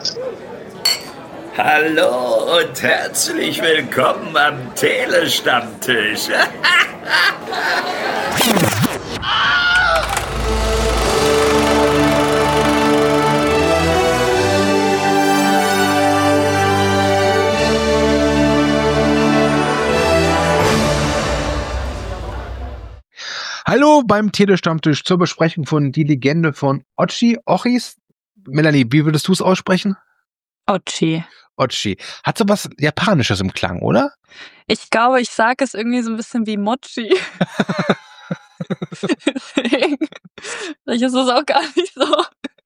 Hallo und herzlich willkommen am Telestammtisch. Hallo beim Telestammtisch zur Besprechung von Die Legende von Ochis. Melanie, wie würdest du es aussprechen? Ochi. Hat so was Japanisches im Klang, oder? Ich glaube, ich sage es irgendwie so ein bisschen wie Mochi. Vielleicht ist es auch gar nicht so.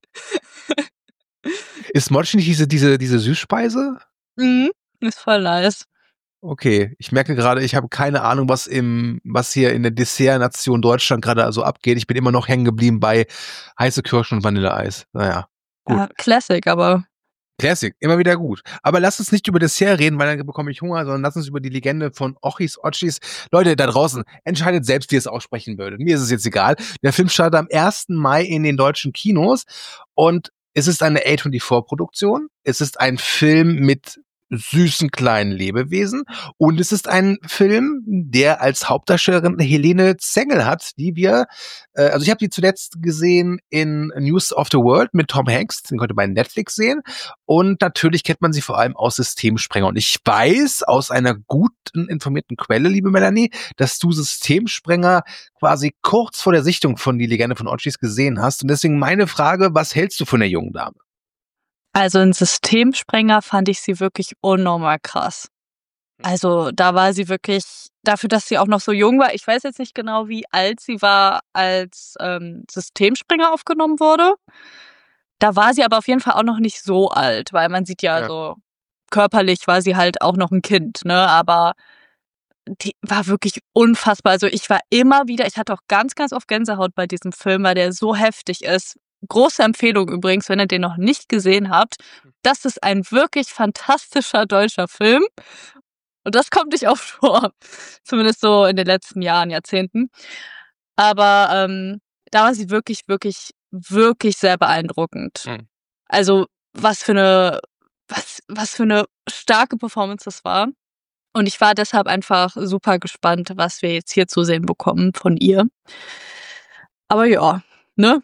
Ist Mochi nicht diese Süßspeise? Mhm. Ist voll nice. Okay, ich merke gerade, ich habe keine Ahnung, was hier in der Dessertnation Deutschland gerade also abgeht. Ich bin immer noch hängen geblieben bei heiße Kirschen und Vanilleeis. Naja, gut. Ja, Classic, aber Classic, immer wieder gut. Aber lass uns nicht über Dessert reden, weil dann bekomme ich Hunger, sondern lass uns über die Legende von Ochis. Leute da draußen, entscheidet selbst, wie ihr es aussprechen würdet. Mir ist es jetzt egal. Der Film startet am 1. Mai in den deutschen Kinos und es ist eine A24-Produktion. Es ist ein Film mit süßen kleinen Lebewesen und es ist ein Film, der als Hauptdarstellerin Helene Zengel hat, die wir, also ich habe die zuletzt gesehen in News of the World mit Tom Hanks, den konnte man bei Netflix sehen und natürlich kennt man sie vor allem aus Systemsprenger und ich weiß aus einer guten informierten Quelle, liebe Melanie, dass du Systemsprenger quasi kurz vor der Sichtung von Die Legende von Ochis gesehen hast und deswegen meine Frage, was hältst du von der jungen Dame? also ein Systemsprenger fand ich sie wirklich unnormal krass. Also da war sie wirklich, dafür, dass sie auch noch so jung war, ich weiß jetzt nicht genau, wie alt sie war, als Systemsprenger aufgenommen wurde. Da war sie aber auf jeden Fall auch noch nicht so alt, weil man sieht ja so, körperlich war sie halt auch noch ein Kind, ne? Aber die war wirklich unfassbar. Also ich hatte auch ganz, ganz oft Gänsehaut bei diesem Film, weil der so heftig ist. Große Empfehlung übrigens, wenn ihr den noch nicht gesehen habt. Das ist ein wirklich fantastischer deutscher Film. Und das kommt nicht oft vor. Zumindest so in den letzten Jahren, Jahrzehnten. Aber da war sie wirklich, wirklich, wirklich sehr beeindruckend. Also was für eine starke Performance das war. Und ich war deshalb einfach super gespannt, was wir jetzt hier zu sehen bekommen von ihr. Aber ja, ne?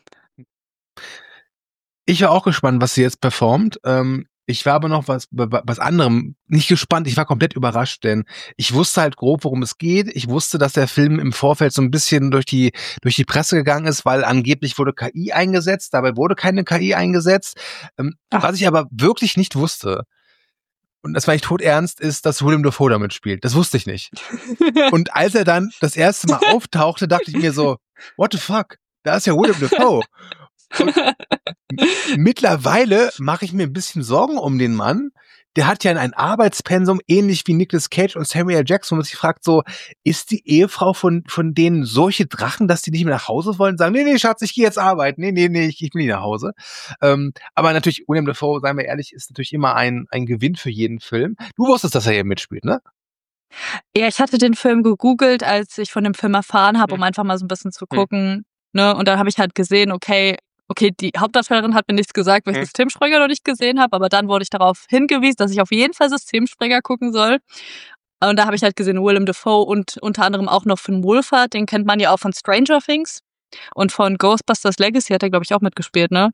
Ich war auch gespannt, was sie jetzt performt. Ich war aber noch was anderem nicht gespannt. Ich war komplett überrascht, denn ich wusste halt grob, worum es geht. Ich wusste, dass der Film im Vorfeld so ein bisschen durch die Presse gegangen ist, weil angeblich wurde KI eingesetzt. Dabei wurde keine KI eingesetzt. Was ich aber wirklich nicht wusste, und das war ich todernst, ist, dass Willem Dafoe damit spielt. Das wusste ich nicht. Und als er dann das erste Mal auftauchte, dachte ich mir so, what the fuck? Da ist ja Willem Dafoe. Und mittlerweile mache ich mir ein bisschen Sorgen um den Mann. Der hat ja ein Arbeitspensum, ähnlich wie Nicolas Cage und Samuel Jackson, wo man sich fragt so, ist die Ehefrau von denen solche Drachen, dass die nicht mehr nach Hause wollen? Sagen, nee, Schatz, ich gehe jetzt arbeiten. Nee, ich will nicht nach Hause. Aber natürlich, Willem Dafoe, seien wir ehrlich, ist natürlich immer ein Gewinn für jeden Film. Du wusstest, dass er hier mitspielt, ne? Ja, ich hatte den Film gegoogelt, als ich von dem Film erfahren habe, um einfach mal so ein bisschen zu gucken. Ne? Und dann habe ich halt gesehen, okay, die Hauptdarstellerin hat mir nichts gesagt, weil ich Systemsprenger noch nicht gesehen habe, aber dann wurde ich darauf hingewiesen, dass ich auf jeden Fall Systemsprenger gucken soll. Und da habe ich halt gesehen, Willem Dafoe und unter anderem auch noch Finn Wolfhard, den kennt man ja auch von Stranger Things und von Ghostbusters Legacy hat er, glaube ich, auch mitgespielt, ne?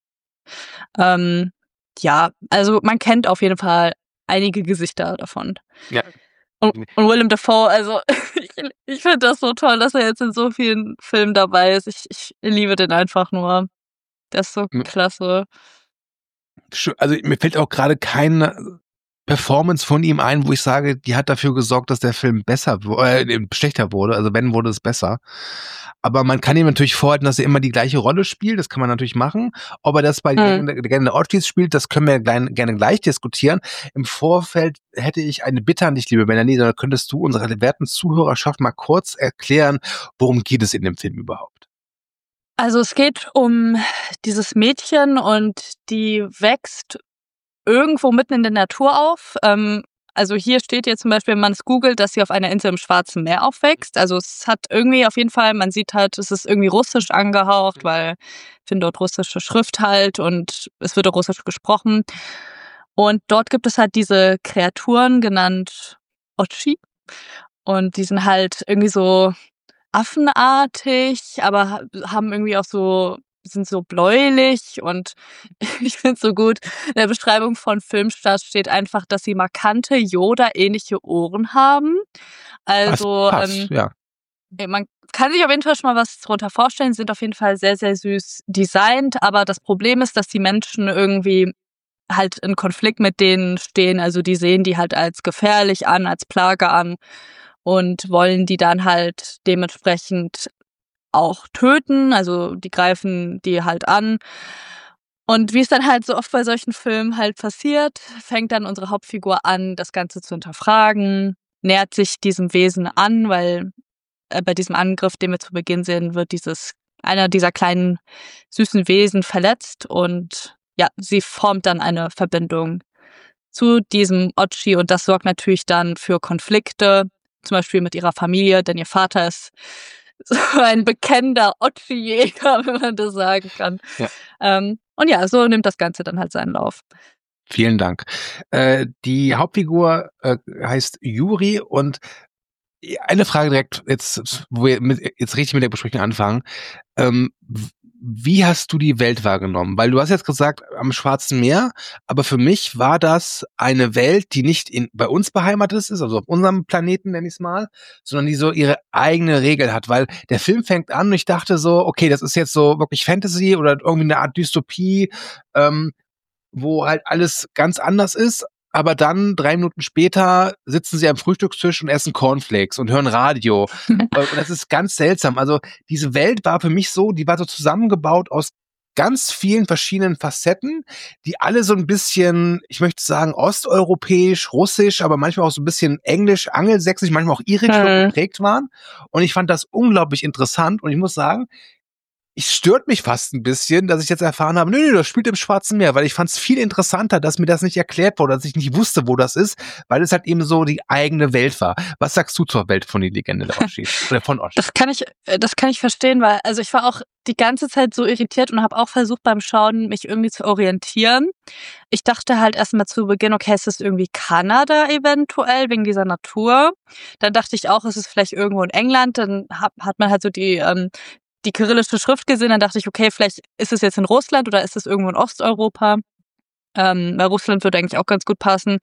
Ja, also man kennt auf jeden Fall einige Gesichter davon. Ja. Und Willem Dafoe, also ich finde das so toll, dass er jetzt in so vielen Filmen dabei ist. Ich liebe den einfach nur. Der ist so klasse. Also mir fällt auch gerade keine Performance von ihm ein, wo ich sage, die hat dafür gesorgt, dass der Film schlechter wurde. Also wenn, wurde es besser. Aber man kann ihm natürlich vorhalten, dass er immer die gleiche Rolle spielt. Das kann man natürlich machen. Ob er das bei gerne Ortiz spielt, das können wir gerne gleich diskutieren. Im Vorfeld hätte ich eine Bitte an dich, liebe Melanie, da könntest du unserer werten Zuhörerschaft mal kurz erklären, worum geht es in dem Film überhaupt? Also es geht um dieses Mädchen und die wächst irgendwo mitten in der Natur auf. Also hier steht jetzt zum Beispiel, wenn man es googelt, dass sie auf einer Insel im Schwarzen Meer aufwächst. Also es hat irgendwie auf jeden Fall, man sieht halt, es ist irgendwie russisch angehaucht, weil ich finde dort russische Schrift halt und es wird auch russisch gesprochen. Und dort gibt es halt diese Kreaturen, genannt Ochi. Und die sind halt irgendwie so affenartig, aber haben irgendwie auch so, sind so bläulich und ich finde es so gut. In der Beschreibung von Filmstart steht einfach, dass sie markante Yoda-ähnliche Ohren haben. Also Passt, ja. man kann sich auf jeden Fall schon mal was darunter vorstellen, sind auf jeden Fall sehr, sehr süß designt, aber das Problem ist, dass die Menschen irgendwie halt in Konflikt mit denen stehen, also die sehen die halt als gefährlich an, als Plage an und wollen die dann halt dementsprechend auch töten, also die greifen die halt an. Und wie es dann halt so oft bei solchen Filmen halt passiert, fängt dann unsere Hauptfigur an, das Ganze zu hinterfragen, nähert sich diesem Wesen an, weil bei diesem Angriff, den wir zu Beginn sehen, wird einer dieser kleinen süßen Wesen verletzt und ja, sie formt dann eine Verbindung zu diesem Ochi und das sorgt natürlich dann für Konflikte, zum Beispiel mit ihrer Familie, denn ihr Vater ist so ein bekennender Ochi-Jäger, wenn man das sagen kann. Ja. Und ja, so nimmt das Ganze dann halt seinen Lauf. Vielen Dank. Die Hauptfigur heißt Yuri und eine Frage direkt, jetzt richtig mit der Besprechung anfangen. Wie hast du die Welt wahrgenommen? Weil du hast jetzt gesagt, am Schwarzen Meer, aber für mich war das eine Welt, die nicht bei uns beheimatet ist, also auf unserem Planeten, nenn ich es mal, sondern die so ihre eigene Regel hat, weil der Film fängt an und ich dachte so, okay, das ist jetzt so wirklich Fantasy oder irgendwie eine Art Dystopie, wo halt alles ganz anders ist. Aber dann 3 Minuten später sitzen sie am Frühstückstisch und essen Cornflakes und hören Radio. Und das ist ganz seltsam. Also diese Welt war für mich so, die war so zusammengebaut aus ganz vielen verschiedenen Facetten, die alle so ein bisschen, ich möchte sagen, osteuropäisch, russisch, aber manchmal auch so ein bisschen englisch, angelsächsisch, manchmal auch irisch geprägt waren. Und ich fand das unglaublich interessant. Und ich muss sagen, es stört mich fast ein bisschen, dass ich jetzt erfahren habe, nö, das spielt im Schwarzen Meer, weil ich fand es viel interessanter, dass mir das nicht erklärt wurde, dass ich nicht wusste, wo das ist, weil es halt eben so die eigene Welt war. Was sagst du zur Welt von die Legende der Ochi oder von Ochi? Das kann ich verstehen, weil also ich war auch die ganze Zeit so irritiert und habe auch versucht beim Schauen mich irgendwie zu orientieren. Ich dachte halt erstmal zu Beginn, okay, es ist irgendwie Kanada eventuell wegen dieser Natur. Dann dachte ich auch, es ist vielleicht irgendwo in England. Dann hat man halt so die kyrillische Schrift gesehen, dann dachte ich, okay, vielleicht ist es jetzt in Russland oder ist es irgendwo in Osteuropa. Weil Russland würde eigentlich auch ganz gut passen.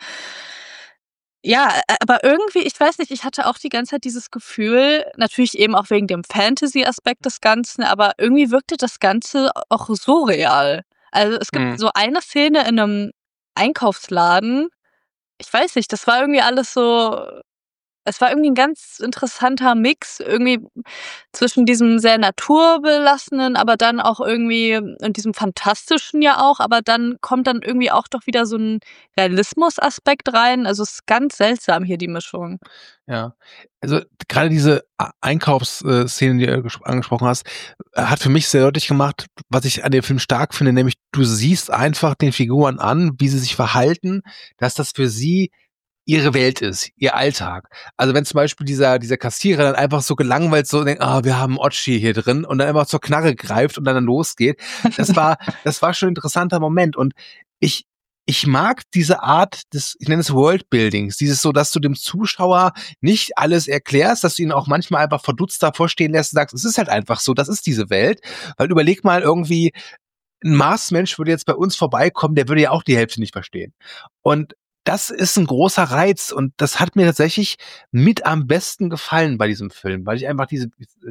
Ja, aber irgendwie, ich weiß nicht, ich hatte auch die ganze Zeit dieses Gefühl, natürlich eben auch wegen dem Fantasy-Aspekt des Ganzen, aber irgendwie wirkte das Ganze auch so real. Also es gibt so eine Szene in einem Einkaufsladen, ich weiß nicht, das war irgendwie alles so, es war irgendwie ein ganz interessanter Mix irgendwie zwischen diesem sehr naturbelassenen, aber dann auch irgendwie und diesem Fantastischen ja auch, aber dann kommt dann irgendwie auch doch wieder so ein Realismus-Aspekt rein. Also es ist ganz seltsam hier die Mischung. Ja, also gerade diese Einkaufsszene, die du angesprochen hast, hat für mich sehr deutlich gemacht, was ich an dem Film stark finde, nämlich du siehst einfach den Figuren an, wie sie sich verhalten, dass das für sie ihre Welt ist, ihr Alltag. Also wenn zum Beispiel dieser Kassierer dann einfach so gelangweilt so denkt, wir haben Ochi hier drin und dann einfach zur Knarre greift und dann losgeht, das war schon ein interessanter Moment und ich mag diese Art des, ich nenne es Worldbuildings, dieses so, dass du dem Zuschauer nicht alles erklärst, dass du ihn auch manchmal einfach verdutzt davor stehen lässt und sagst, es ist halt einfach so, das ist diese Welt, weil überleg mal irgendwie, ein Marsmensch würde jetzt bei uns vorbeikommen, der würde ja auch die Hälfte nicht verstehen. Und das ist ein großer Reiz und das hat mir tatsächlich mit am besten gefallen bei diesem Film, weil ich einfach diese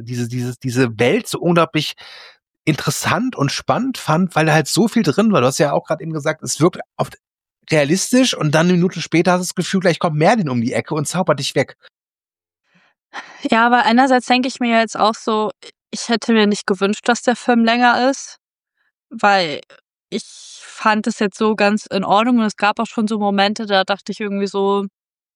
Welt so unglaublich interessant und spannend fand, weil da halt so viel drin war. Du hast ja auch gerade eben gesagt, es wirkt oft realistisch und dann 1 Minute später hast du das Gefühl, gleich kommt Merlin um die Ecke und zaubert dich weg. Ja, aber einerseits denke ich mir jetzt auch so, ich hätte mir nicht gewünscht, dass der Film länger ist, weil ich fand es jetzt so ganz in Ordnung und es gab auch schon so Momente, da dachte ich irgendwie so,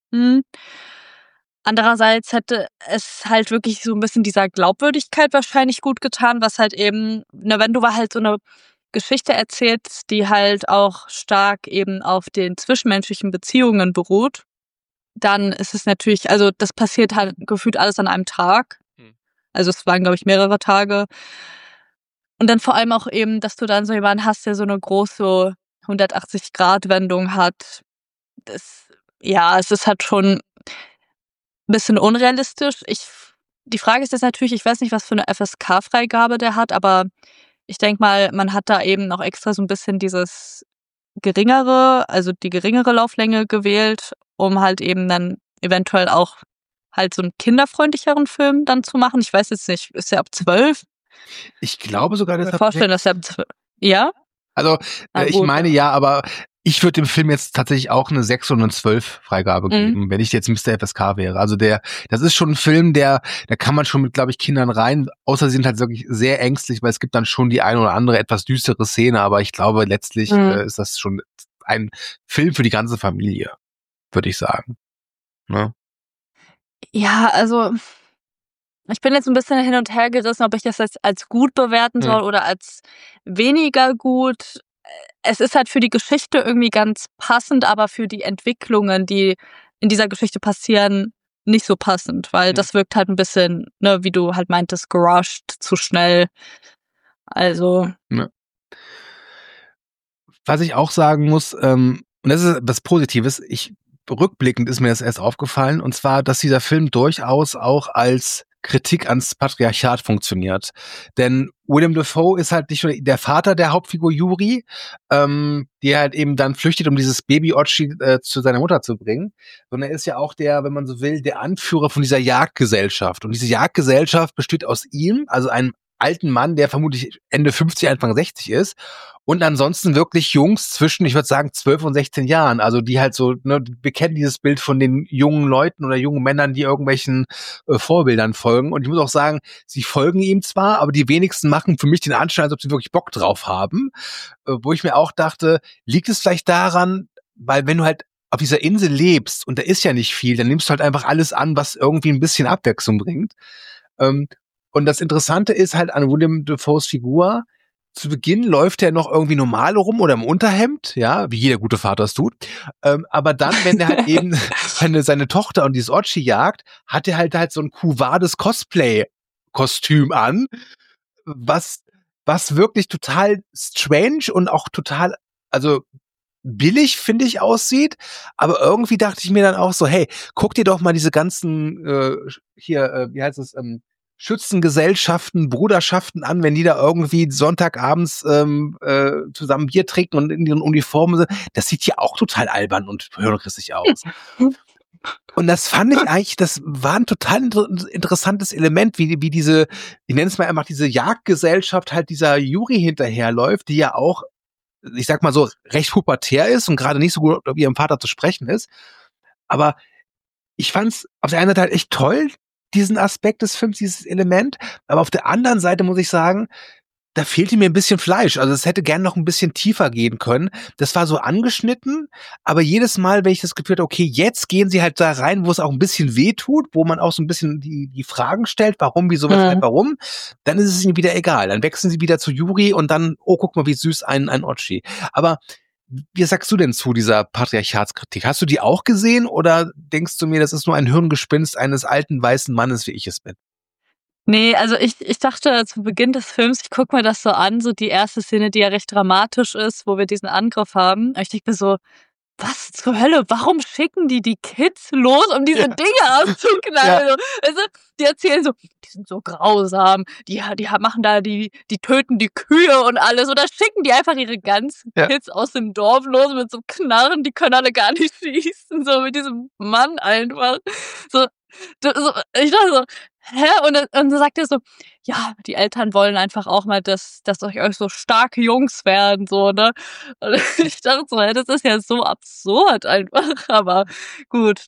Andererseits hätte es halt wirklich so ein bisschen dieser Glaubwürdigkeit wahrscheinlich gut getan, was halt eben, ne, wenn du halt so eine Geschichte erzählst, die halt auch stark eben auf den zwischenmenschlichen Beziehungen beruht, dann ist es natürlich, also das passiert halt gefühlt alles an einem Tag. Also es waren, glaube ich, mehrere Tage. Und dann vor allem auch eben, dass du dann so jemanden hast, der so eine große 180-Grad-Wendung hat. Es ist halt schon ein bisschen unrealistisch. Die Frage ist jetzt natürlich, ich weiß nicht, was für eine FSK-Freigabe der hat, aber ich denke mal, man hat da eben auch extra so ein bisschen die geringere Lauflänge gewählt, um halt eben dann eventuell auch halt so einen kinderfreundlicheren Film dann zu machen. Ich weiß jetzt nicht, ist er ab 12? Ich glaube sogar, Ich kann mir vorstellen, dass er ab 12. Ja? Also, Na ich gut, meine ja, aber ich würde dem Film jetzt tatsächlich auch eine 6 und eine 12 Freigabe geben, wenn ich jetzt Mr. FSK wäre. Also das ist schon ein Film, da kann man schon mit, glaube ich, Kindern rein, außer sie sind halt wirklich sehr ängstlich, weil es gibt dann schon die eine oder andere etwas düstere Szene, aber ich glaube, letztlich ist das schon ein Film für die ganze Familie, würde ich sagen. Ne? Ja, also ich bin jetzt ein bisschen hin und her gerissen, ob ich das jetzt als gut bewerten soll oder als weniger gut. Es ist halt für die Geschichte irgendwie ganz passend, aber für die Entwicklungen, die in dieser Geschichte passieren, nicht so passend, weil das wirkt halt ein bisschen, ne, wie du halt meintest, gerusht, zu schnell. Also. Ja. Was ich auch sagen muss, und das ist was Positives, rückblickend ist mir das erst aufgefallen, und zwar, dass dieser Film durchaus auch als Kritik ans Patriarchat funktioniert. Denn Willem Dafoe ist halt nicht nur der Vater der Hauptfigur Yuri, die halt eben dann flüchtet, um dieses Baby Ochi zu seiner Mutter zu bringen, sondern er ist ja auch der, wenn man so will, der Anführer von dieser Jagdgesellschaft. Und diese Jagdgesellschaft besteht aus ihm, also einem alten Mann, der vermutlich Ende 50, Anfang 60 ist, und ansonsten wirklich Jungs zwischen, ich würde sagen, 12 und 16 Jahren. Also die halt so, ne, wir kennen dieses Bild von den jungen Leuten oder jungen Männern, die irgendwelchen Vorbildern folgen. Und ich muss auch sagen, sie folgen ihm zwar, aber die wenigsten machen für mich den Anschein, als ob sie wirklich Bock drauf haben. Wo ich mir auch dachte, liegt es vielleicht daran, weil wenn du halt auf dieser Insel lebst und da ist ja nicht viel, dann nimmst du halt einfach alles an, was irgendwie ein bisschen Abwechslung bringt. Und das Interessante ist halt an Willem Dafoes Figur, zu Beginn läuft er noch irgendwie normal rum oder im Unterhemd, ja, wie jeder gute Vater es tut. Aber dann, wenn er halt eben seine Tochter und dieses Ochi jagt, hat er halt so ein Quo Vadis Cosplay-Kostüm an, was wirklich total strange und auch total, also billig, finde ich, aussieht. Aber irgendwie dachte ich mir dann auch so, hey, guck dir doch mal diese ganzen wie heißt es, Schützengesellschaften, Bruderschaften an, wenn die da irgendwie Sonntagabends zusammen Bier trinken und in ihren Uniformen sind. Das sieht ja auch total albern und hirnrissig aus. Und das fand ich eigentlich, das war ein total interessantes Element, wie diese, ich nenne es mal einfach, diese Jagdgesellschaft halt dieser Yuri hinterherläuft, die ja auch, ich sag mal so, recht pubertär ist und gerade nicht so gut auf ihrem Vater zu sprechen ist. Aber ich fand's auf der einen Seite halt echt toll, diesen Aspekt des Films, dieses Element. Aber auf der anderen Seite muss ich sagen, da fehlte mir ein bisschen Fleisch. Also es hätte gern noch ein bisschen tiefer gehen können. Das war so angeschnitten, aber jedes Mal, wenn ich das Gefühl hatte, okay, jetzt gehen sie halt da rein, wo es auch ein bisschen weh tut, wo man auch so ein bisschen die Fragen stellt, warum, wieso, weshalb, warum, dann ist es ihnen wieder egal. Dann wechseln sie wieder zu Yuri und dann, oh, guck mal, wie süß ein Ochi. Aber wie sagst du denn zu dieser Patriarchatskritik? Hast du die auch gesehen oder denkst du mir, das ist nur ein Hirngespinst eines alten weißen Mannes, wie ich es bin? Nee, also ich dachte zu Beginn des Films, ich guck mir das so an, so die erste Szene, die ja recht dramatisch ist, wo wir diesen Angriff haben. Und ich denke mir so, was zur Hölle? Warum schicken die Kids los, um diese Dinge auszuknallen? Ja. Also, die erzählen so, die sind so grausam, die machen da, die töten die Kühe und alles. Oder schicken die einfach ihre ganzen Kids aus dem Dorf los mit so Knarren, die können alle gar nicht schießen, so mit diesem Mann einfach. So, ich dachte so, hä? Und dann sagt er so, ja, die Eltern wollen einfach auch mal, dass euch so starke Jungs werden, so, ne? Und ich dachte so, das ist ja so absurd einfach, aber gut.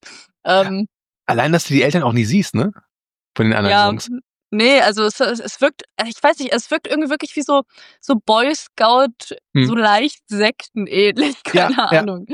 Allein, dass du die Eltern auch nie siehst, ne? Von den anderen Jungs. Nee, also es wirkt, ich weiß nicht, es wirkt irgendwie wirklich wie so Boy Scout, so leicht sektenähnlich, keine Ahnung.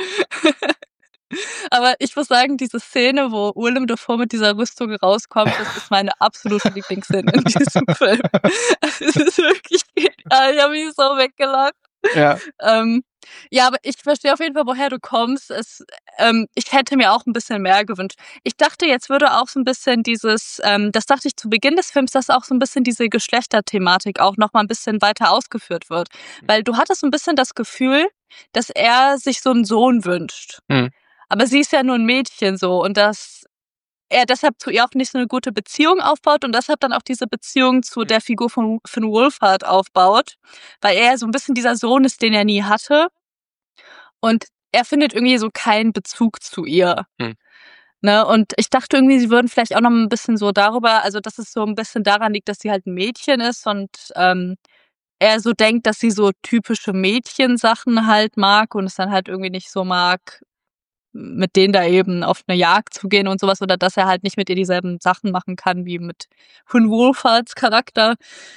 Aber ich muss sagen, diese Szene, wo Willem Dafoe mit dieser Rüstung rauskommt, das ist meine absolute Lieblingsszene in diesem Film. Es ist wirklich genial. Ich habe mich so weggelacht. Ja. Ja, aber ich verstehe auf jeden Fall, woher du kommst. Ich hätte mir auch ein bisschen mehr gewünscht. Ich dachte, jetzt würde auch so ein bisschen das dachte ich zu Beginn des Films, dass auch so ein bisschen diese Geschlechterthematik auch noch mal ein bisschen weiter ausgeführt wird. Weil du hattest so ein bisschen das Gefühl, dass er sich so einen Sohn wünscht. Hm. Aber sie ist ja nur ein Mädchen so und dass er deshalb zu ihr auch nicht so eine gute Beziehung aufbaut und deshalb dann auch diese Beziehung zu der Figur von Finn Wolfhard aufbaut, weil er so ein bisschen dieser Sohn ist, den er nie hatte. Und er findet irgendwie so keinen Bezug zu ihr. Hm. Ne? Und ich dachte irgendwie, sie würden vielleicht auch noch ein bisschen so darüber, also dass es so ein bisschen daran liegt, dass sie halt ein Mädchen ist und er so denkt, dass sie so typische Mädchensachen halt mag und es dann halt irgendwie nicht so mag, mit denen da eben auf eine Jagd zu gehen und sowas oder dass er halt nicht mit ihr dieselben Sachen machen kann wie mit Finn Wolfhards Charakter.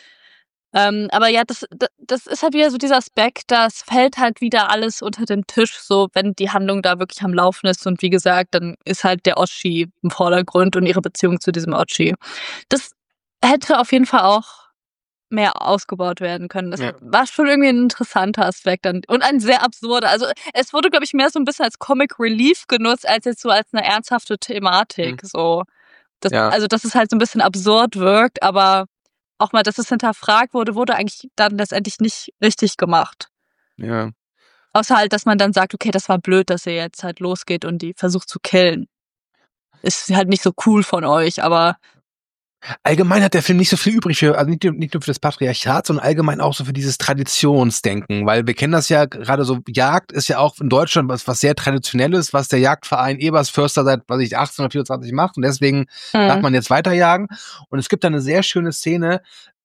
Aber ja, das ist halt wieder so dieser Aspekt, das fällt halt wieder alles unter den Tisch, so wenn die Handlung da wirklich am Laufen ist. Und wie gesagt, dann ist halt der Oschi im Vordergrund und ihre Beziehung zu diesem Oschi. Das hätte auf jeden Fall auch mehr ausgebaut werden können. Das Ja. war schon irgendwie ein interessanter Aspekt und ein sehr absurder. Also es wurde, glaube ich, mehr so ein bisschen als Comic Relief genutzt, als jetzt so als eine ernsthafte Thematik. So, Ja. also dass es halt so ein bisschen absurd wirkt, aber auch mal, dass es hinterfragt wurde eigentlich dann letztendlich nicht richtig gemacht. Ja. Außer halt, dass man dann sagt, okay, das war blöd, dass ihr jetzt halt losgeht und die versucht zu killen. Ist halt nicht so cool von euch, aber Allgemein hat der Film nicht so viel übrig für, also nicht nur für das Patriarchat, sondern allgemein auch so für dieses Traditionsdenken, weil wir kennen das ja, gerade so Jagd ist ja auch in Deutschland was sehr Traditionelles, was der Jagdverein Ebersförster seit, 1824 macht und deswegen darf man jetzt weiterjagen. Und es gibt da eine sehr schöne Szene,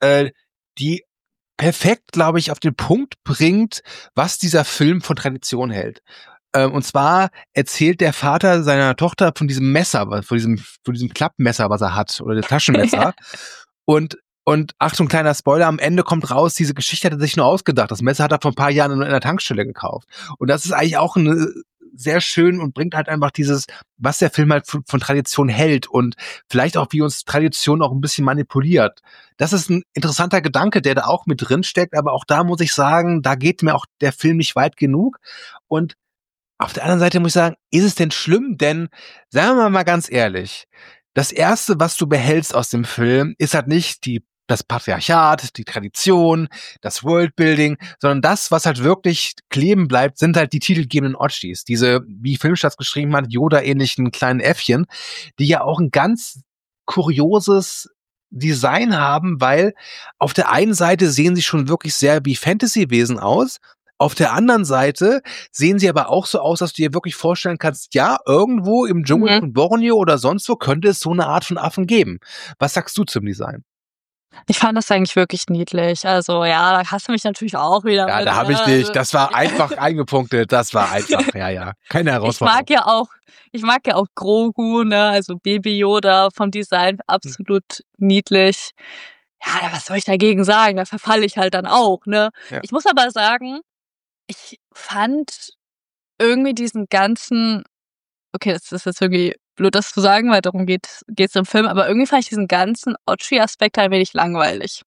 die perfekt, glaube ich, auf den Punkt bringt, was dieser Film von Tradition hält. Und zwar erzählt der Vater seiner Tochter von diesem Messer, von diesem Klappmesser, was er hat, oder das Taschenmesser. Und Achtung, kleiner Spoiler, am Ende kommt raus, diese Geschichte hat er sich nur ausgedacht. Das Messer hat er vor ein paar Jahren in einer Tankstelle gekauft. Und das ist eigentlich auch sehr schön und bringt halt einfach dieses, was der Film halt von Tradition hält und vielleicht auch, wie uns Tradition auch ein bisschen manipuliert. Das ist ein interessanter Gedanke, der da auch mit drin steckt, aber auch da muss ich sagen, da geht mir auch der Film nicht weit genug. Und auf der anderen Seite muss ich sagen, ist es denn schlimm? Denn, sagen wir mal ganz ehrlich, das Erste, was du behältst aus dem Film, ist halt nicht das Patriarchat, die Tradition, das Worldbuilding, sondern das, was halt wirklich kleben bleibt, sind halt die titelgebenden Otschis. Diese, wie Filmstarts geschrieben hat, Yoda-ähnlichen kleinen Äffchen, die ja auch ein ganz kurioses Design haben, weil auf der einen Seite sehen sie schon wirklich sehr wie Fantasy-Wesen aus. Auf der anderen Seite sehen sie aber auch so aus, dass du dir wirklich vorstellen kannst, ja, irgendwo im Dschungel von Borneo oder sonst wo könnte es so eine Art von Affen geben. Was sagst du zum Design? ich fand das eigentlich wirklich niedlich. Also ja, da hast du mich natürlich auch wieder. Ja, mit, da habe ich ne? dich. Also, Das war einfach eingepunktet. Das war einfach, ja. Keine ich Herausforderung. mag ja auch Grogu, ne, also Baby Yoda vom Design absolut niedlich. Ja, was soll ich dagegen sagen? Da verfalle ich halt dann auch, ne? Ja. Ich muss aber sagen, ich fand irgendwie diesen ganzen, okay, das ist jetzt irgendwie blöd, das zu sagen, weil darum geht's im Film, aber irgendwie fand ich diesen ganzen Ochi-Aspekt ein wenig langweilig.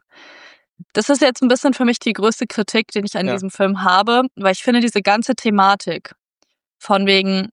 Das ist jetzt ein bisschen für mich die größte Kritik, den ich an diesem Film habe, weil ich finde diese ganze Thematik von wegen,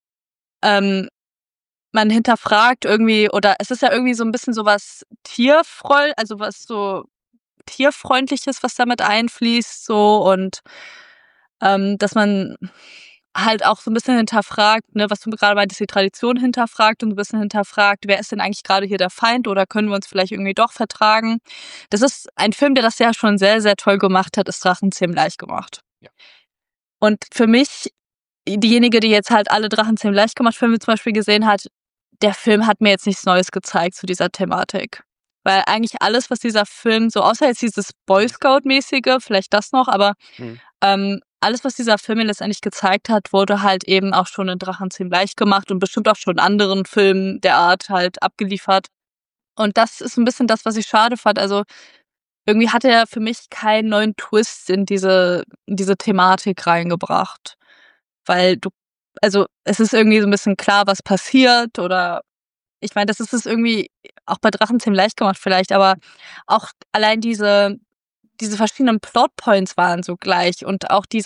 man hinterfragt irgendwie, oder es ist ja irgendwie so ein bisschen sowas also was so Tierfreundliches, was damit einfließt, so und dass man halt auch so ein bisschen hinterfragt, ne, was du gerade meintest, die Tradition hinterfragt und so ein bisschen hinterfragt, wer ist denn eigentlich gerade hier der Feind oder können wir uns vielleicht irgendwie doch vertragen? Das ist ein Film, der das ja schon sehr, sehr toll gemacht hat, ist Drachenzähmen leicht gemacht. Ja. Und für mich, diejenige, die jetzt halt alle Drachenzähmen leicht gemacht Filme zum Beispiel gesehen hat, der Film hat mir jetzt nichts Neues gezeigt zu dieser Thematik. Weil eigentlich alles, was dieser Film so, außer jetzt dieses Boy Scout-mäßige, vielleicht das noch, aber alles, was dieser Film mir letztendlich gezeigt hat, wurde halt eben auch schon in Drachenzähmen leicht gemacht und bestimmt auch schon in anderen Filmen der Art halt abgeliefert. Und das ist ein bisschen das, was ich schade fand. Also irgendwie hat er für mich keinen neuen Twist in diese Thematik reingebracht. Weil also es ist irgendwie so ein bisschen klar, was passiert oder ich meine, das ist es irgendwie auch bei Drachenzähmen leicht gemacht vielleicht, aber auch allein diese verschiedenen Plotpoints waren so gleich und auch dieser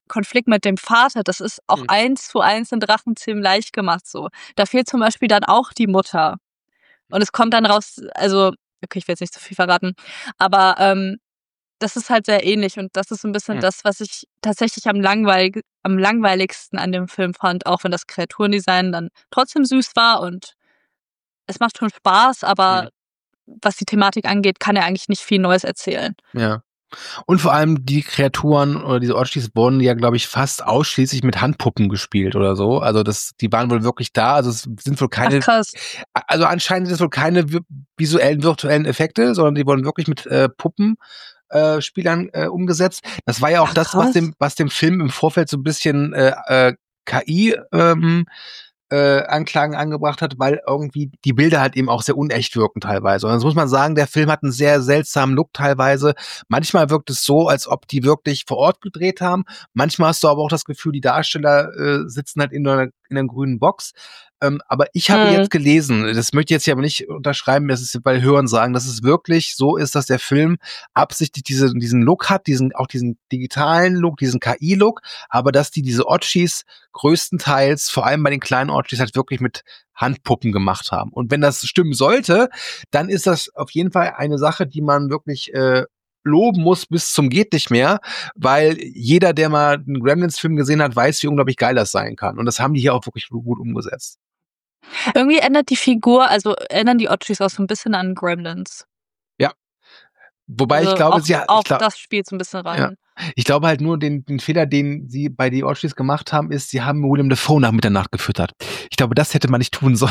Konflikt mit dem Vater, das ist auch 1:1 in Drachenzähmen leicht gemacht so. Da fehlt zum Beispiel dann auch die Mutter. Und es kommt dann raus, also, okay, ich will jetzt nicht zu viel verraten, aber das ist halt sehr ähnlich und das ist so ein bisschen das, was ich tatsächlich am langweiligsten an dem Film fand, auch wenn das Kreaturendesign dann trotzdem süß war und es macht schon Spaß, aber was die Thematik angeht, kann er eigentlich nicht viel Neues erzählen. Ja. Und vor allem die Kreaturen oder diese Orchis wurden ja, glaube ich, fast ausschließlich mit Handpuppen gespielt oder so. Also die waren wohl wirklich da. Also es sind wohl keine, Ach, krass. also anscheinend sind es wohl keine visuellen, virtuellen Effekte, sondern die wurden wirklich mit Puppenspielern umgesetzt. Das war ja auch das, was dem Film im Vorfeld so ein bisschen KI Anklagen angebracht hat, weil irgendwie die Bilder halt eben auch sehr unecht wirken teilweise. Und das muss man sagen, der Film hat einen sehr seltsamen Look teilweise. Manchmal wirkt es so, als ob die wirklich vor Ort gedreht haben. Manchmal hast du aber auch das Gefühl, die Darsteller sitzen halt in einer grünen Box. Aber ich habe jetzt gelesen, das möchte ich jetzt hier aber nicht unterschreiben, das ist bei Hören sagen, dass es wirklich so ist, dass der Film absichtlich diesen Look hat, diesen digitalen Look, diesen KI-Look, aber dass diese Otchis größtenteils, vor allem bei den kleinen Otchis, halt wirklich mit Handpuppen gemacht haben. Und wenn das stimmen sollte, dann ist das auf jeden Fall eine Sache, die man wirklich loben muss bis zum geht nicht mehr, weil jeder, der mal einen Gremlins-Film gesehen hat, weiß, wie unglaublich geil das sein kann. Und das haben die hier auch wirklich gut umgesetzt. Irgendwie ändert die Figur, also erinnern die Otchis auch so ein bisschen an Gremlins. Ja. Wobei also ich glaube, das spielt so ein bisschen rein. Ja. Ich glaube halt nur, den Fehler, den sie bei die Otchis gemacht haben, ist, sie haben William Dafoe nach Mitternacht gefüttert. Ich glaube, das hätte man nicht tun sollen.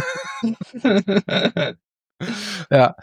Ja.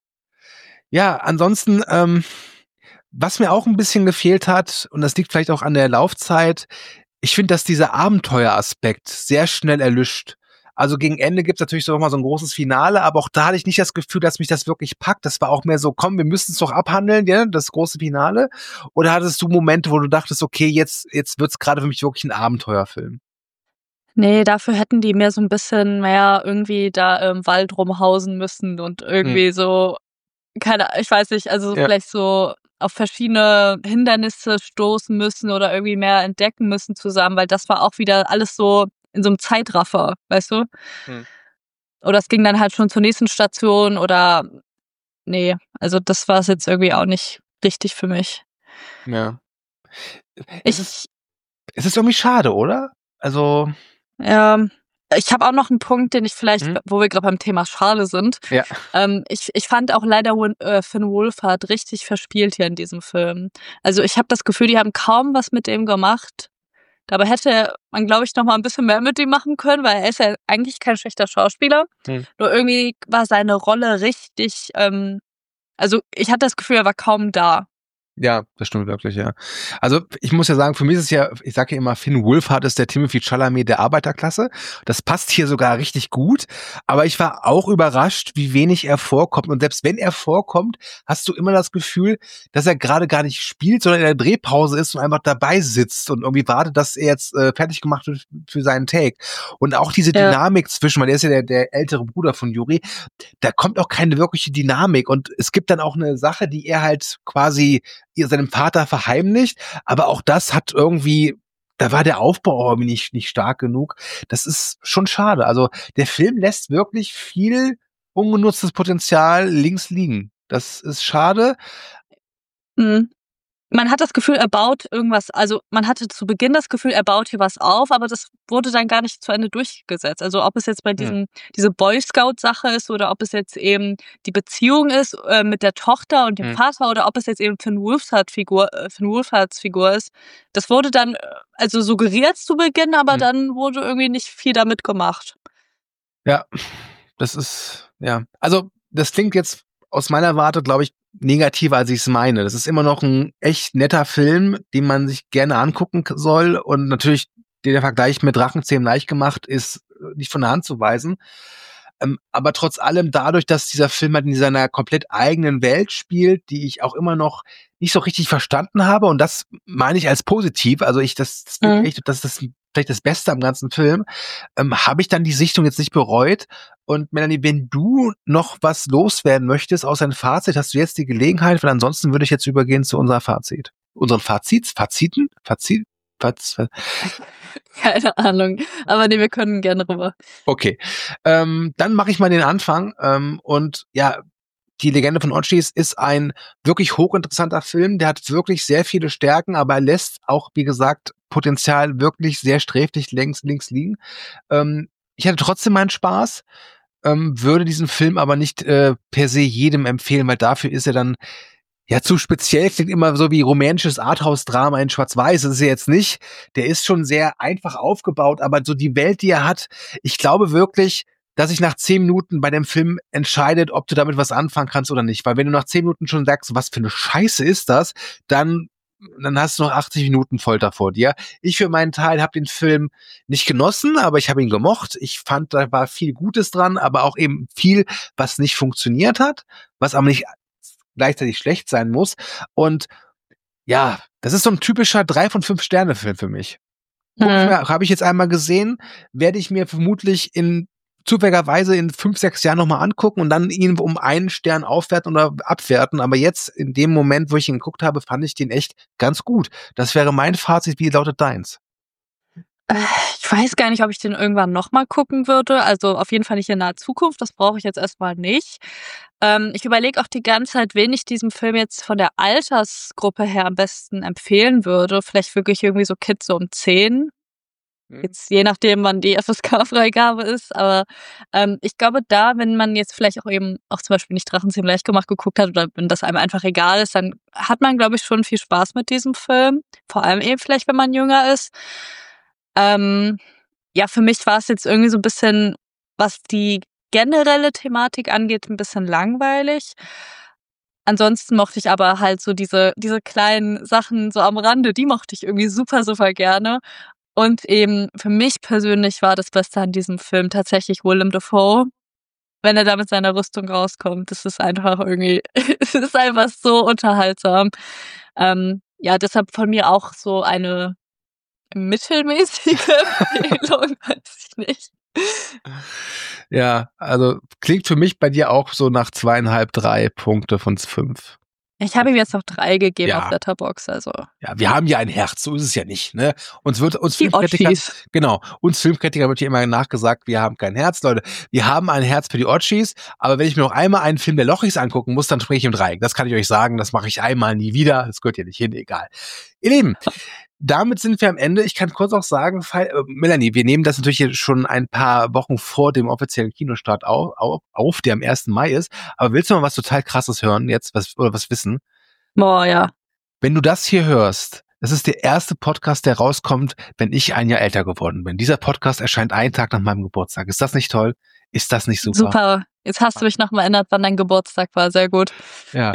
Ja, ansonsten, was mir auch ein bisschen gefehlt hat, und das liegt vielleicht auch an der Laufzeit, ich finde, dass dieser Abenteueraspekt sehr schnell erlischt. Also gegen Ende gibt's natürlich so nochmal so ein großes Finale, aber auch da hatte ich nicht das Gefühl, dass mich das wirklich packt. Das war auch mehr so, komm, wir müssen es doch abhandeln, ja, das große Finale. Oder hattest du Momente, wo du dachtest, okay, jetzt wird's gerade für mich wirklich ein Abenteuerfilm? Nee, dafür hätten die mehr so ein bisschen mehr irgendwie da im Wald rumhausen müssen und irgendwie so, ich weiß nicht, also vielleicht so auf verschiedene Hindernisse stoßen müssen oder irgendwie mehr entdecken müssen zusammen, weil das war auch wieder alles so in so einem Zeitraffer, weißt du? Oder es ging dann halt schon zur nächsten Station oder nee, also das war es jetzt irgendwie auch nicht richtig für mich. Ja. Es ist irgendwie schade, oder? Also ich habe auch noch einen Punkt, den ich vielleicht, wo wir gerade beim Thema schade sind. Ja. Ich fand auch leider Finn Wolfhard richtig verspielt hier in diesem Film. Also ich habe das Gefühl, die haben kaum was mit dem gemacht. Dabei hätte man, glaube ich, noch mal ein bisschen mehr mit ihm machen können, weil er ist ja eigentlich kein schlechter Schauspieler. Nur irgendwie war seine Rolle richtig, also ich hatte das Gefühl, er war kaum da. Ja, das stimmt wirklich, ja. Also ich muss ja sagen, für mich ist es ja, ich sage ja immer, Finn Wolfhard ist der Timothée Chalamet der Arbeiterklasse. Das passt hier sogar richtig gut. Aber ich war auch überrascht, wie wenig er vorkommt. Und selbst wenn er vorkommt, hast du immer das Gefühl, dass er gerade gar nicht spielt, sondern in der Drehpause ist und einfach dabei sitzt und irgendwie wartet, dass er jetzt fertig gemacht wird für seinen Take. Und auch diese Dynamik zwischen, weil er ist ja der ältere Bruder von Yuri, da kommt auch keine wirkliche Dynamik. Und es gibt dann auch eine Sache, die er halt quasi seinem Vater verheimlicht, aber auch das hat irgendwie, da war der Aufbau irgendwie nicht stark genug. Das ist schon schade. Also der Film lässt wirklich viel ungenutztes Potenzial links liegen. Das ist schade. Man hat das Gefühl, er baut irgendwas, also man hatte zu Beginn das Gefühl, er baut hier was auf, aber das wurde dann gar nicht zu Ende durchgesetzt. Also ob es jetzt bei diese Boy Scout-Sache ist oder ob es jetzt eben die Beziehung ist mit der Tochter und dem Vater oder ob es jetzt eben Finn Wolfhards Figur ist. Das wurde dann also suggeriert zu Beginn, aber dann wurde irgendwie nicht viel damit gemacht. Ja, das ist, ja. Also das klingt jetzt aus meiner Warte, glaube ich, negativer, als ich es meine. Das ist immer noch ein echt netter Film, den man sich gerne angucken soll. Und natürlich der Vergleich mit Drachenzähmen leicht gemacht ist nicht von der Hand zu weisen. Aber trotz allem dadurch, dass dieser Film halt in seiner komplett eigenen Welt spielt, die ich auch immer noch nicht so richtig verstanden habe. Und das meine ich als positiv. Also das ist vielleicht das Beste am ganzen Film. Habe ich dann die Sichtung jetzt nicht bereut. Und Melanie, wenn du noch was loswerden möchtest aus deinem Fazit, hast du jetzt die Gelegenheit, weil ansonsten würde ich jetzt übergehen zu unserem Fazit. Unseren Fazit? Was? Keine Ahnung. Aber nee, wir können gerne rüber. Okay. Dann mache ich mal den Anfang. Und ja, die Legende von Otschis ist ein wirklich hochinteressanter Film. Der hat wirklich sehr viele Stärken, aber er lässt auch, wie gesagt, Potenzial wirklich sehr sträflich links liegen. Ich hatte trotzdem meinen Spaß, würde diesen Film aber nicht per se jedem empfehlen, weil dafür ist er dann ja zu speziell, klingt immer so wie rumänisches Arthouse-Drama in Schwarz-Weiß. Das ist er jetzt nicht. Der ist schon sehr einfach aufgebaut, aber so die Welt, die er hat, ich glaube wirklich, dass sich nach 10 Minuten bei dem Film entscheidet, ob du damit was anfangen kannst oder nicht. Weil wenn du nach 10 Minuten schon sagst, was für eine Scheiße ist das, dann hast du noch 80 Minuten Folter vor dir. Ich für meinen Teil habe den Film nicht genossen, aber ich habe ihn gemocht. Ich fand, da war viel Gutes dran, aber auch eben viel, was nicht funktioniert hat, was aber nicht gleichzeitig schlecht sein muss. Und ja, das ist so ein typischer 3 von 5 Sterne Film für mich. Habe ich jetzt einmal gesehen, werde ich mir vermutlich zufälligerweise in 5, 6 Jahren nochmal angucken und dann ihn um 1 Stern aufwerten oder abwerten. Aber jetzt, in dem Moment, wo ich ihn geguckt habe, fand ich den echt ganz gut. Das wäre mein Fazit. Wie lautet deins? Ich weiß gar nicht, ob ich den irgendwann nochmal gucken würde. Also auf jeden Fall nicht in naher Zukunft. Das brauche ich jetzt erstmal nicht. Ich überlege auch die ganze Zeit, wen ich diesem Film jetzt von der Altersgruppe her am besten empfehlen würde. Vielleicht wirklich irgendwie so Kids so um 10. Jetzt je nachdem, wann die FSK-Freigabe ist. Aber ich glaube da, wenn man jetzt vielleicht auch eben auch zum Beispiel nicht Drachenzähmen leicht gemacht geguckt hat oder wenn das einem einfach egal ist, dann hat man, glaube ich, schon viel Spaß mit diesem Film. Vor allem eben vielleicht, wenn man jünger ist. Ja, für mich war es jetzt irgendwie so ein bisschen, was die generelle Thematik angeht, ein bisschen langweilig. Ansonsten mochte ich aber halt so diese kleinen Sachen so am Rande, die mochte ich irgendwie super, super gerne. Und eben für mich persönlich war das Beste an diesem Film tatsächlich Willem Dafoe. Wenn er da mit seiner Rüstung rauskommt, das ist einfach irgendwie, es ist einfach so unterhaltsam. Ja, deshalb von mir auch so eine mittelmäßige Empfehlung, weiß ich nicht. Ja, also klingt für mich bei dir auch so nach 2,5, 3 Punkte von 5. Ich habe ihm jetzt noch 3 gegeben Ja. auf Letterboxd, also. Ja, wir haben ja ein Herz, so ist es ja nicht, ne? Uns Die Filmkritiker, Otschis. genau, uns Filmkritiker wird hier immer nachgesagt, wir haben kein Herz, Leute. Wir haben ein Herz für die Otschis, aber wenn ich mir noch einmal einen Film der Lochis angucken muss, dann spreche ich im Dreieck. Das kann ich euch sagen, das mache ich einmal nie wieder, das gehört ja nicht hin, egal. Ihr Lieben, damit sind wir am Ende. Ich kann kurz auch sagen, Melanie, wir nehmen das natürlich hier schon ein paar Wochen vor dem offiziellen Kinostart auf, der am 1. Mai ist. Aber willst du mal was total Krasses hören jetzt, was wissen? Boah, ja. Wenn du das hier hörst, das ist der erste Podcast, der rauskommt, wenn ich ein Jahr älter geworden bin. Dieser Podcast erscheint einen Tag nach meinem Geburtstag. Ist das nicht toll? Ist das nicht super? Super. Jetzt hast du mich nochmal erinnert, wann dein Geburtstag war. Sehr gut. Ja.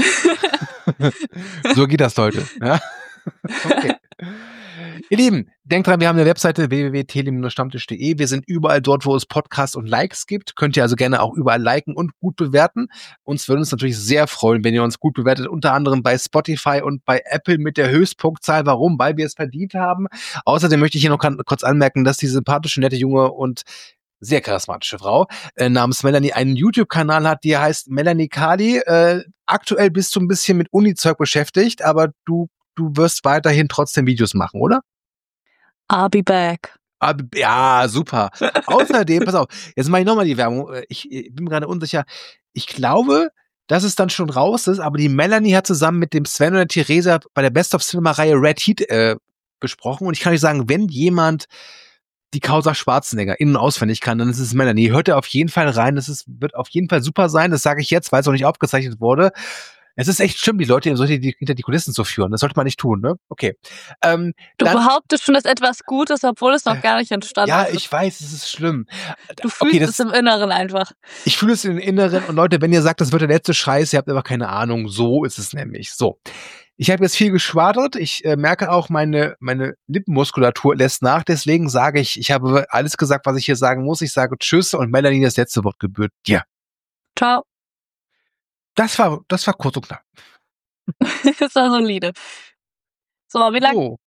So geht das, Leute. Ja? Okay. Ihr Lieben, denkt dran, wir haben eine Webseite www.tele-stammtisch.de. Wir sind überall dort, wo es Podcasts und Likes gibt. Könnt ihr also gerne auch überall liken und gut bewerten. Uns würde uns natürlich sehr freuen, wenn ihr uns gut bewertet, unter anderem bei Spotify und bei Apple mit der Höchstpunktzahl. Warum? Weil wir es verdient haben. Außerdem möchte ich hier noch kurz anmerken, dass die sympathische, nette junge und sehr charismatische Frau namens Melanie einen YouTube-Kanal hat, die heißt Melanie Kali. Aktuell bist du ein bisschen mit Uni-Zeug beschäftigt, aber du wirst weiterhin trotzdem Videos machen, oder? I'll be back. Ja, super. Außerdem, pass auf, jetzt mache ich nochmal die Werbung. Ich bin mir gerade unsicher. Ich glaube, dass es dann schon raus ist, aber die Melanie hat zusammen mit dem Sven und der Theresa bei der Best of Cinema-Reihe Red Heat besprochen. Und ich kann euch sagen, wenn jemand die Causa Schwarzenegger innen auswendig kann, dann ist es Melanie. Hört ihr auf jeden Fall rein. Wird auf jeden Fall super sein. Das sage ich jetzt, weil es noch nicht aufgezeichnet wurde. Es ist echt schlimm, die Leute hinter die Kulissen zu führen. Das sollte man nicht tun, ne? Okay. Du behauptest schon, dass etwas gut ist, obwohl es noch gar nicht entstanden ist. Ja, ich weiß, es ist schlimm. Du fühlst es im Inneren einfach. Ich fühle es im Inneren. Und Leute, wenn ihr sagt, das wird der letzte Scheiß, ihr habt einfach keine Ahnung. So ist es nämlich. So. Ich habe jetzt viel geschwadert. Ich merke auch, meine Lippenmuskulatur lässt nach. Deswegen sage ich habe alles gesagt, was ich hier sagen muss. Ich sage Tschüss und Melanie, das letzte Wort gebührt dir. Ciao. Das war kurz und knapp. Das war solide. So, wie lange